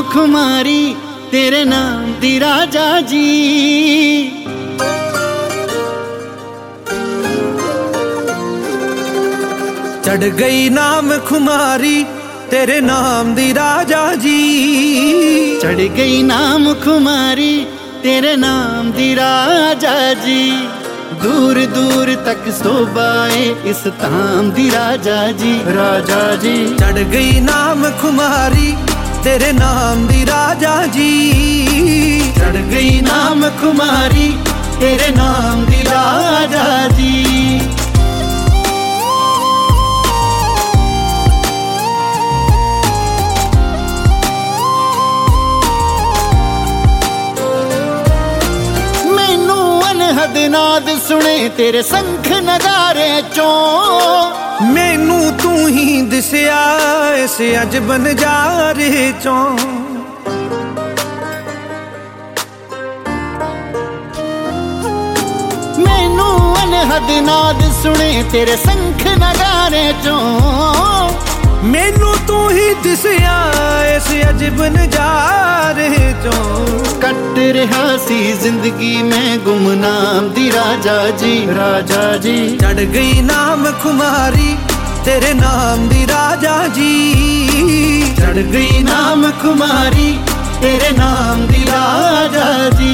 खुमारी तेरे नाम दी राजा जी। चढ़ गई नाम खुमारी तेरे नाम दी राजा जी। चढ़ गई नाम खुमारी तेरे नाम दी राजा जी। दूर दूर तक शोभाए इस धाम दी राजा जी। राजा जी चढ़ गई नाम खुमारी तेरे नाम दी राजा जी। चढ़ गई नाम खुमारी तेरे नाम दी राजा जी। हद नाद सुने तेरे संख नजारे चों। मैनू तू ही दिसया इस अजब नजारे चों। मैनू अनहद नाद सुने तेरे संख नजारे चों। मैनू तू ही दिसया इस अजब नजारे चों। कट रहा सी जिंदगी में गुमनाम दी राजा जी। राजा जी चढ़ गई नाम खुमारी तेरे नाम दी राजा जी। चढ़ गई नाम खुमारी तेरे नाम दी राजा जी।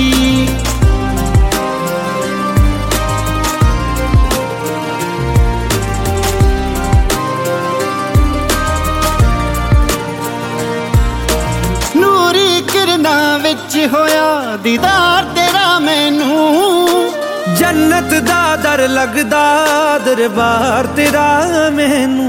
विच होया दीदार तेरा मैनू। जन्नत दा दर लगदा दरबार तेरा मैनू।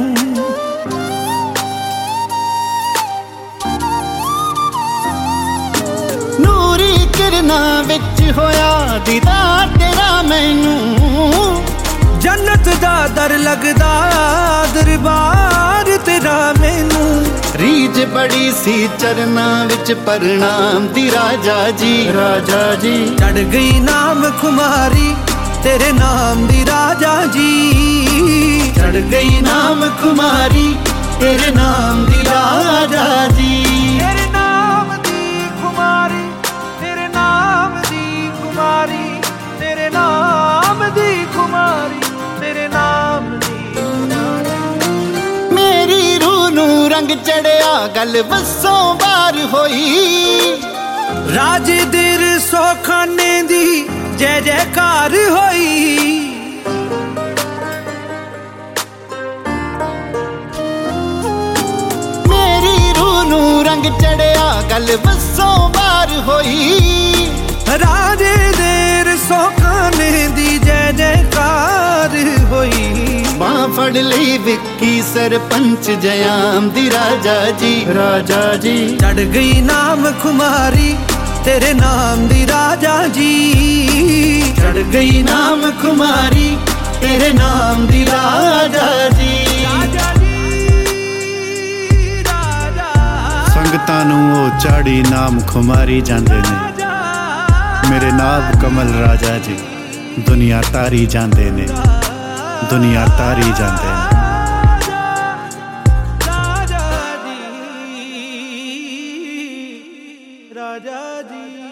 नूरी किरना विच होया दीदार तेरा मैनू। जन्नत दा दर लगदा दरबार तेरा मैनू। रीज बड़ी सी चरना विच प्रणाम दी राजा जी। राजा जी चढ़ गई नाम खुमारी तेरे नाम दी राजा जी। चढ़ गई नाम खुमारी तेरे नाम दी राजा जी। तेरे नाम दी खुमारी तेरे नाम दी खुमारी तेरे नाम दी खुमारी तेरे नाम दी। मेरी रूह नू रंग चढ़िया गल बसों बार होई। राजे दिर सोखाने दी जय जयकार होई। मेरी रूह नू रंग चढ़िया गल बसों बार होई। राजे दिर सोखाने दी जय जयकार होई। बां फड़ लई विक्की सरपंच जयाम दी राजा जी। राजा जी चढ़ गई नाम खुमारी तेरे नाम दी राजा जी। चढ़ गई नाम खुमारी तेरे नाम दी राजा जी। संगतां नूं ओ चाड़ी नाम खुमारी जांदे ने। मेरे नाब कमल राजा जी दुनिया तारी जांदे ने। दुनिया तारी जांदे ने। राजा जी।